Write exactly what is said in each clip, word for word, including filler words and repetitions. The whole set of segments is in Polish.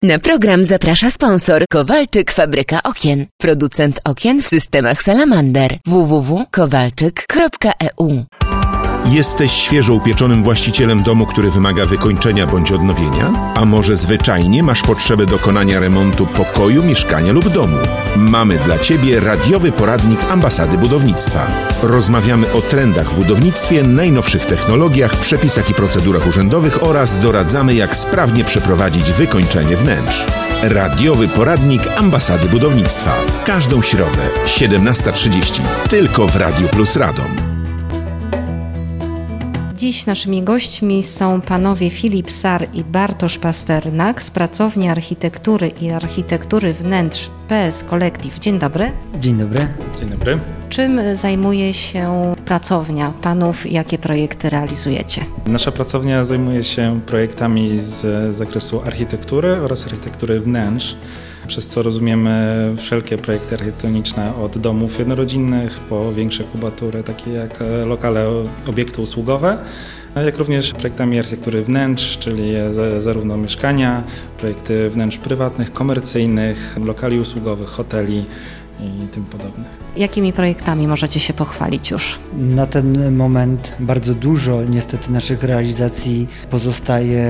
Na program zaprasza sponsor Kowalczyk Fabryka Okien. Producent okien w systemach Salamander. w w w kropka kowalczyk kropka e u. Jesteś świeżo upieczonym właścicielem domu, który wymaga wykończenia bądź odnowienia? A może zwyczajnie masz potrzebę dokonania remontu pokoju, mieszkania lub domu? Mamy dla Ciebie radiowy poradnik Ambasady Budownictwa. Rozmawiamy o trendach w budownictwie, najnowszych technologiach, przepisach i procedurach urzędowych oraz doradzamy, jak sprawnie przeprowadzić wykończenie wnętrz. Radiowy poradnik Ambasady Budownictwa. W każdą środę, siedemnasta trzydzieści. Tylko w Radiu Plus Radom. Dziś naszymi gośćmi są panowie Filip Sar i Bartosz Pasternak z Pracowni Architektury i Architektury Wnętrz P S Collective. Dzień dobry. Dzień dobry. Dzień dobry. Czym zajmuje się pracownia panów i jakie projekty realizujecie? Nasza pracownia zajmuje się projektami z zakresu architektury oraz architektury wnętrz, przez co rozumiemy wszelkie projekty architektoniczne od domów jednorodzinnych po większe kubatury, takie jak lokale, obiekty usługowe, jak również projektami architektury wnętrz, czyli zarówno mieszkania, projekty wnętrz prywatnych, komercyjnych, lokali usługowych, hoteli i tym podobnych. Jakimi projektami możecie się pochwalić już? Na ten moment bardzo dużo niestety naszych realizacji pozostaje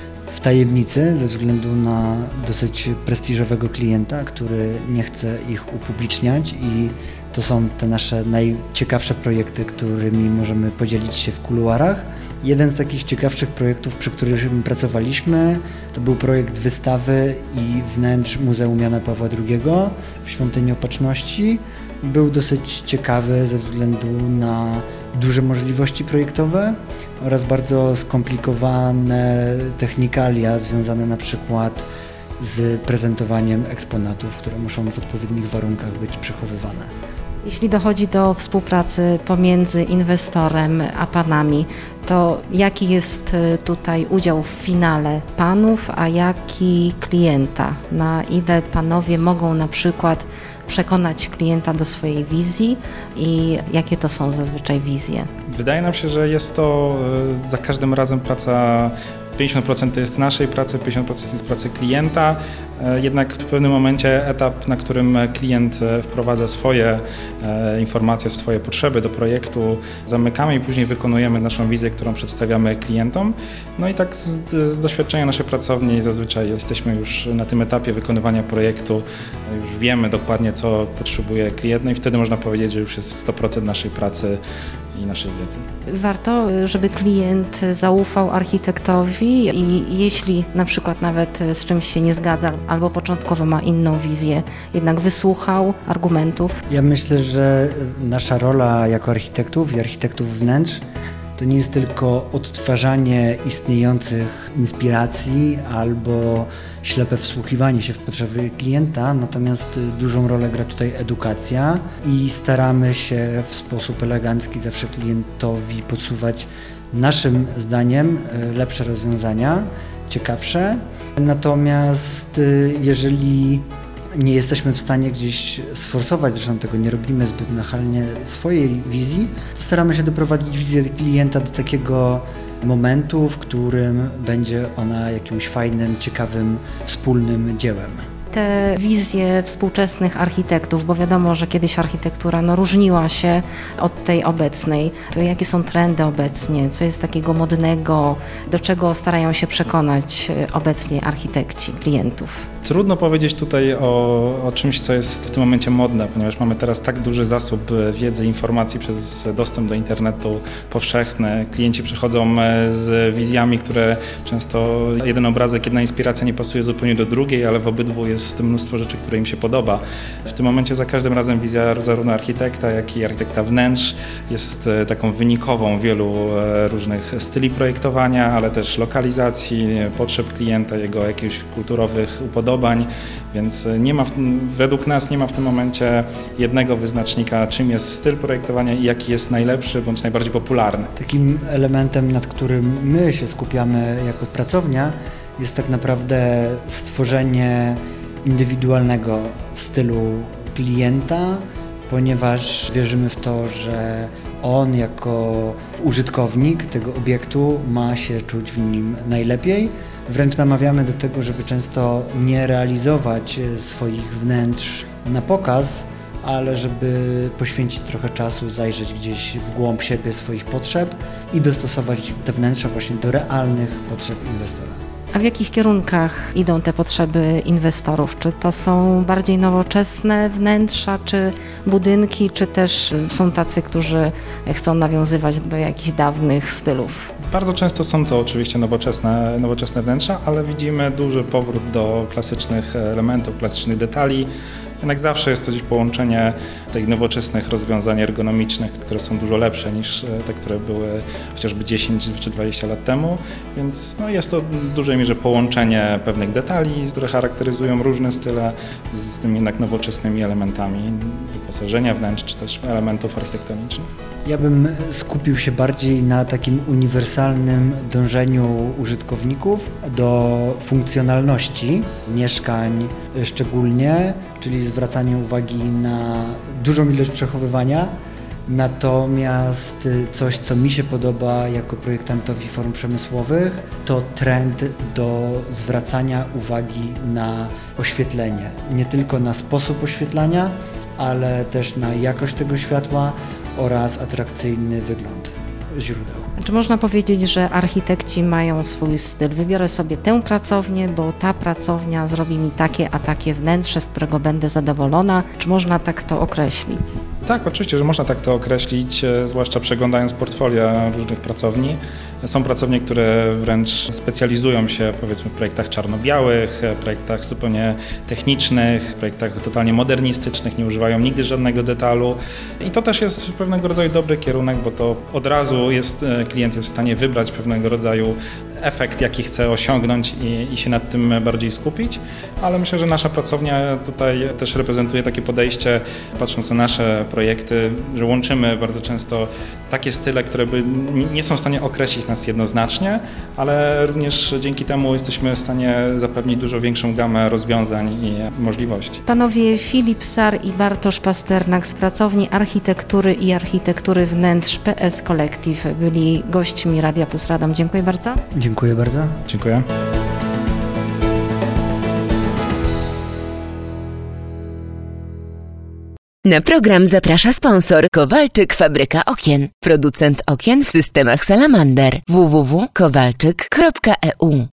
w tajemnicy ze względu na dosyć prestiżowego klienta, który nie chce ich upubliczniać i to są te nasze najciekawsze projekty, którymi możemy podzielić się w kuluarach. Jeden z takich ciekawszych projektów, przy których pracowaliśmy, to był projekt wystawy i wnętrz Muzeum Jana Pawła drugiego w Świątyni Opatrzności. Był dosyć ciekawy ze względu na duże możliwości projektowe oraz bardzo skomplikowane technikalia związane na przykład z prezentowaniem eksponatów, które muszą w odpowiednich warunkach być przechowywane. Jeśli dochodzi do współpracy pomiędzy inwestorem a panami, to jaki jest tutaj udział w finale panów, a jaki klienta? Na ile panowie mogą na przykład przekonać klienta do swojej wizji i jakie to są zazwyczaj wizje? Wydaje nam się, że jest to za każdym razem praca, pięćdziesiąt procent to jest naszej pracy, pięćdziesiąt procent jest pracy klienta, jednak w pewnym momencie etap, na którym klient wprowadza swoje informacje, swoje potrzeby do projektu, zamykamy i później wykonujemy naszą wizję, którą przedstawiamy klientom. No i tak z, z doświadczenia naszej pracowni zazwyczaj jesteśmy już na tym etapie wykonywania projektu, już wiemy dokładnie, co potrzebuje klient, no i wtedy można powiedzieć, że już jest sto procent naszej pracy i naszej wiedzy. Warto, żeby klient zaufał architektowi i jeśli na przykład nawet z czymś się nie zgadza albo początkowo ma inną wizję, jednak wysłuchał argumentów. Ja myślę, że nasza rola jako architektów i architektów wnętrz to nie jest tylko odtwarzanie istniejących inspiracji albo ślepe wsłuchiwanie się w potrzeby klienta, natomiast dużą rolę gra tutaj edukacja i staramy się w sposób elegancki zawsze klientowi podsuwać naszym zdaniem lepsze rozwiązania, ciekawsze. Natomiast jeżeli nie jesteśmy w stanie gdzieś sforsować, zresztą tego nie robimy zbyt nachalnie, swojej wizji, to staramy się doprowadzić wizję klienta do takiego momentu, w którym będzie ona jakimś fajnym, ciekawym, wspólnym dziełem. Te wizje współczesnych architektów, bo wiadomo, że kiedyś architektura no, różniła się od tej obecnej. To jakie są trendy obecnie? Co jest takiego modnego? Do czego starają się przekonać obecnie architekci klientów? Trudno powiedzieć tutaj o, o czymś, co jest w tym momencie modne, ponieważ mamy teraz tak duży zasób wiedzy, informacji przez dostęp do internetu powszechny. Klienci przychodzą z wizjami, które często jeden obrazek, jedna inspiracja nie pasuje zupełnie do drugiej, ale w obydwu jest mnóstwo rzeczy, które im się podoba. W tym momencie za każdym razem wizja zarówno architekta, jak i architekta wnętrz jest taką wynikową wielu różnych styli projektowania, ale też lokalizacji, potrzeb klienta, jego jakichś kulturowych upodobań. Więc nie ma, według nas nie ma w tym momencie jednego wyznacznika, czym jest styl projektowania i jaki jest najlepszy bądź najbardziej popularny. Takim elementem, nad którym my się skupiamy jako pracownia, jest tak naprawdę stworzenie indywidualnego stylu klienta, ponieważ wierzymy w to, że on jako użytkownik tego obiektu ma się czuć w nim najlepiej, Wręcz namawiamy do tego, żeby często nie realizować swoich wnętrz na pokaz, ale żeby poświęcić trochę czasu, zajrzeć gdzieś w głąb siebie, swoich potrzeb i dostosować te wnętrza właśnie do realnych potrzeb inwestora. A w jakich kierunkach idą te potrzeby inwestorów? Czy to są bardziej nowoczesne wnętrza, czy budynki, czy też są tacy, którzy chcą nawiązywać do jakichś dawnych stylów? Bardzo często są to oczywiście nowoczesne, nowoczesne wnętrza, ale widzimy duży powrót do klasycznych elementów, klasycznych detali. Jednak zawsze jest to gdzieś połączenie tych nowoczesnych rozwiązań ergonomicznych, które są dużo lepsze niż te, które były chociażby dziesięć czy dwadzieścia lat temu, więc no jest to w dużej mierze połączenie pewnych detali, które charakteryzują różne style z tymi jednak nowoczesnymi elementami wyposażenia wnętrz czy też elementów architektonicznych. Ja bym skupił się bardziej na takim uniwersalnym dążeniu użytkowników do funkcjonalności mieszkań szczególnie, czyli zwracaniu uwagi na dużą ilość przechowywania. Natomiast coś, co mi się podoba jako projektantowi form przemysłowych, to trend do zwracania uwagi na oświetlenie. Nie tylko na sposób oświetlania, ale też na jakość tego światła oraz atrakcyjny wygląd źródeł. Czy można powiedzieć, że architekci mają swój styl? Wybiorę sobie tę pracownię, bo ta pracownia zrobi mi takie a takie wnętrze, z którego będę zadowolona. Czy można tak to określić? Tak, oczywiście, że można tak to określić, zwłaszcza przeglądając portfolia różnych pracowni. Są pracownie, które wręcz specjalizują się powiedzmy w projektach czarno-białych, projektach zupełnie technicznych, projektach totalnie modernistycznych, nie używają nigdy żadnego detalu. I to też jest pewnego rodzaju dobry kierunek, bo to od razu jest, klient jest w stanie wybrać pewnego rodzaju efekt, jaki chce osiągnąć i, i się nad tym bardziej skupić. Ale myślę, że nasza pracownia tutaj też reprezentuje takie podejście, patrząc na nasze projekty, że łączymy bardzo często takie style, które by nie są w stanie określić nas jednoznacznie, ale również dzięki temu jesteśmy w stanie zapewnić dużo większą gamę rozwiązań i możliwości. Panowie Filip Sar i Bartosz Pasternak z pracowni architektury i architektury wnętrz P S Collective byli gośćmi Radia Plus Radom. Dziękuję bardzo. Dziękuję bardzo. Dziękuję. Na program zaprasza sponsor Kowalczyk Fabryka Okien. Producent okien w systemach Salamander. w w w kropka kowalczyk kropka e u